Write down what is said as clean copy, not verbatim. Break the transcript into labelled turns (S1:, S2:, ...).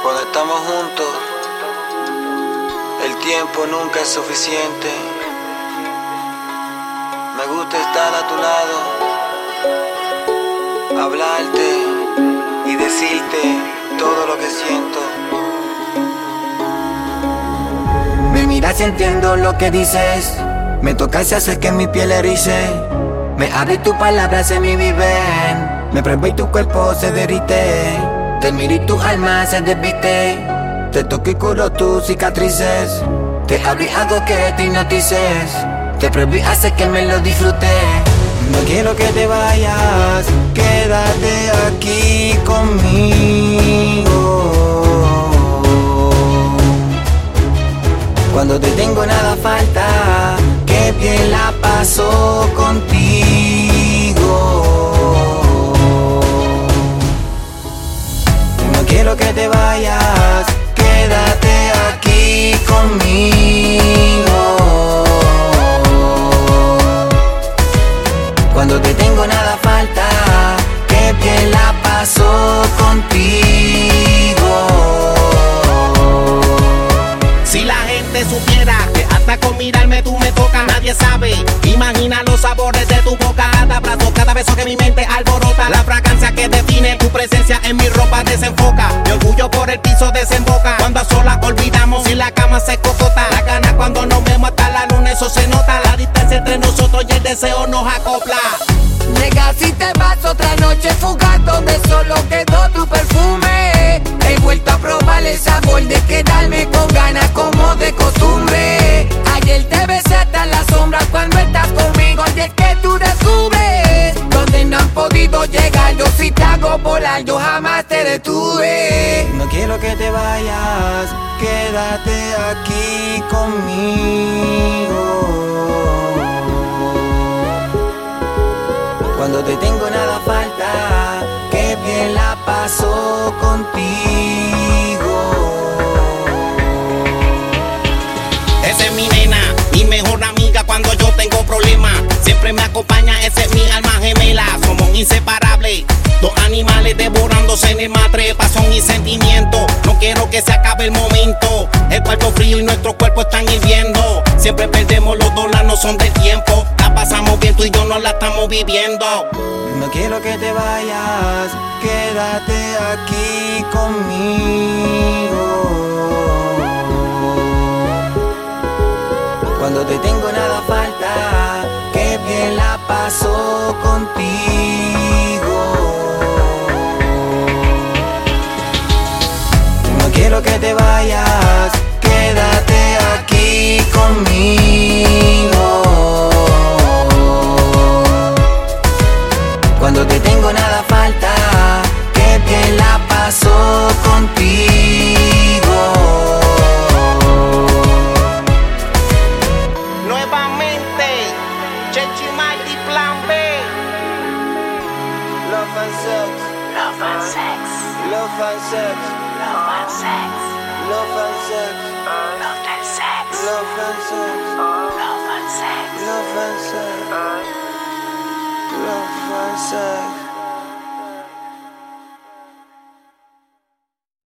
S1: Cuando estamos juntos, el tiempo nunca es suficiente. Me gusta estar a tu lado, hablarte y decirte todo lo que siento.
S2: Me miras y entiendo lo que dices. Me tocas y haces que mi piel erice. Me abre tus palabras en mi viven. Me pruebo y tu cuerpo se derrite. Te miro y tu alma se desviste. Te toco y curo tus cicatrices. Te abro y hago que te hipnotices. Te pruebo y hace que me lo disfrute. No quiero que te vayas, quédate aquí conmigo. Cuando te tengo nada falta, qué bien la paso contigo. No quiero que te vayas, quédate aquí conmigo. Cuando te tengo nada falta, qué bien la paso contigo.
S3: Si la gente supiera que hasta con mirarme tú me tocas, nadie sabe. Imagina los sabores de tu boca, cada abrazo, cada beso que mi mente alborota. La fragancia que define tu presencia en mi ropa desenfoca. Mi orgullo por el piso desemboca. Cuando a solas olvidamos y la cama se cocota. La gana cuando nos vemos hasta la luna, eso se nota. La distancia entre nosotros y el deseo nos acopla.
S2: Llegas y te vas otra noche fugaz, donde solo quedó tu perfume. He vuelto a probar el sabor de quedarme con ganas como de costumbre. Ayer te besé hasta las sombras cuando estás conmigo. Y es que tú descubres donde no han podido llegar. Yo si te hago volar, yo jamás te detuve. No quiero que te vayas, quédate aquí conmigo. Cuando te tengo nada falta, qué bien la paso contigo.
S3: Esa es mi nena, mi mejor amiga cuando yo tengo problemas. Siempre me acompaña, esa es mi alma gemela. Somos inseparables, dos animales devorándose en el matre. Pasión y sentimiento, no quiero que se acabe el momento. El cuarto frío y nuestro cuerpo están hirviendo. Siempre perdemos los dólares, no son del tiempo. La pasamos bien, tú y yo no la estamos viviendo.
S2: No quiero que te vayas, quédate aquí conmigo. Cuando te tengo nada falta, qué bien la paso contigo. No quiero que te vayas, quédate aquí conmigo. Cuando te tengo nada falta, qué bien la paso contigo.
S3: Nuevamente, Chechi Mighty Plan B.
S1: Love and sex,
S4: Love and sex,
S1: love and sex,
S4: love and sex,
S1: love and sex,
S4: love and sex,
S1: love and sex,
S4: love and sex.
S1: love and sex, love and sex.